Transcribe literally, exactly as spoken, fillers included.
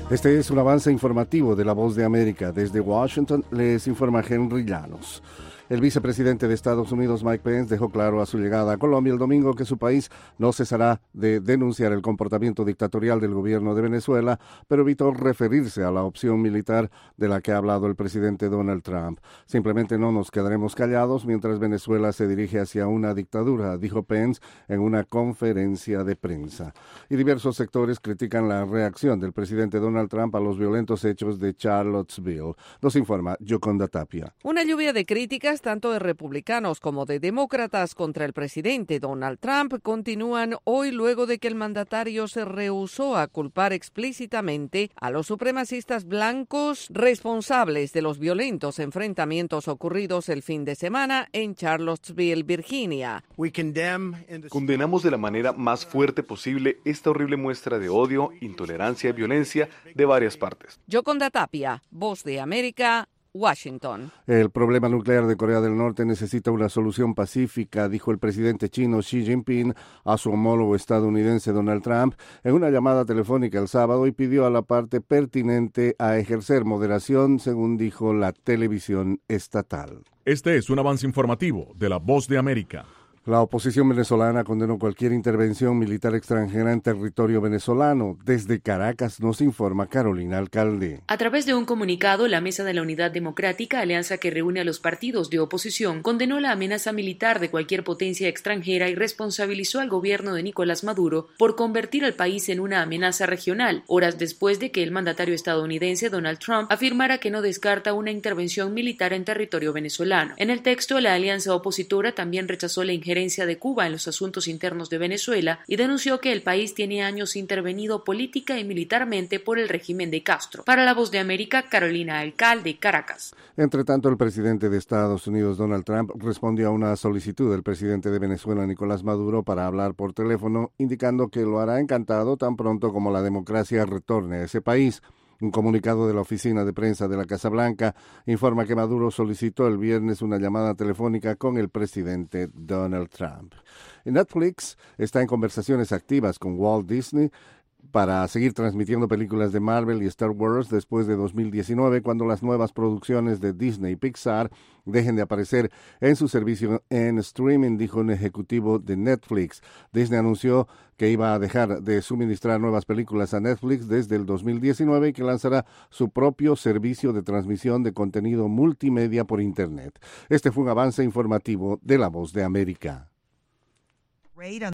Este es un avance informativo de La Voz de América. Desde Washington les informa Henry Llanos. El vicepresidente de Estados Unidos, Mike Pence, dejó claro a su llegada a Colombia el domingo que su país no cesará de denunciar el comportamiento dictatorial del gobierno de Venezuela, pero evitó referirse a la opción militar de la que ha hablado el presidente Donald Trump. Simplemente no nos quedaremos callados mientras Venezuela se dirige hacia una dictadura, dijo Pence en una conferencia de prensa. Y diversos sectores critican la reacción del presidente Donald Trump a los violentos hechos de Charlottesville. Nos informa Yoconda Tapia. Una lluvia de críticas tanto de republicanos como de demócratas contra el presidente Donald Trump continúan hoy luego de que el mandatario se rehusó a culpar explícitamente a los supremacistas blancos responsables de los violentos enfrentamientos ocurridos el fin de semana en Charlottesville, Virginia. Condenamos de la manera más fuerte posible esta horrible muestra de odio, intolerancia y violencia de varias partes. Yoconda Tapia, Voz de América, Washington. El problema nuclear de Corea del Norte necesita una solución pacífica, dijo el presidente chino Xi Jinping a su homólogo estadounidense Donald Trump en una llamada telefónica el sábado y pidió a la parte pertinente a ejercer moderación, según dijo la televisión estatal. Este es un avance informativo de La Voz de América. La oposición venezolana condenó cualquier intervención militar extranjera en territorio venezolano. Desde Caracas nos informa Carolina Alcalde. A través de un comunicado, la Mesa de la Unidad Democrática, alianza que reúne a los partidos de oposición, condenó la amenaza militar de cualquier potencia extranjera y responsabilizó al gobierno de Nicolás Maduro por convertir al país en una amenaza regional, horas después de que el mandatario estadounidense Donald Trump afirmara que no descarta una intervención militar en territorio venezolano. En el texto, la alianza opositora también rechazó la injerencia de Cuba en los asuntos internos de Venezuela y denunció que el país tiene años intervenido política y militarmente por el régimen de Castro. Para La Voz de América, Carolina Alcalde, Caracas. Entre tanto, el presidente de Estados Unidos, Donald Trump, respondió a una solicitud del presidente de Venezuela, Nicolás Maduro, para hablar por teléfono, indicando que lo hará encantado tan pronto como la democracia retorne a ese país. Un comunicado de la oficina de prensa de la Casa Blanca informa que Maduro solicitó el viernes una llamada telefónica con el presidente Donald Trump. Netflix está en conversaciones activas con Walt Disney para seguir transmitiendo películas de Marvel y Star Wars después de dos mil diecinueve, cuando las nuevas producciones de Disney y Pixar dejen de aparecer en su servicio en streaming, dijo un ejecutivo de Netflix. Disney anunció que iba a dejar de suministrar nuevas películas a Netflix desde el dos mil diecinueve y que lanzará su propio servicio de transmisión de contenido multimedia por Internet. Este fue un avance informativo de La Voz de América.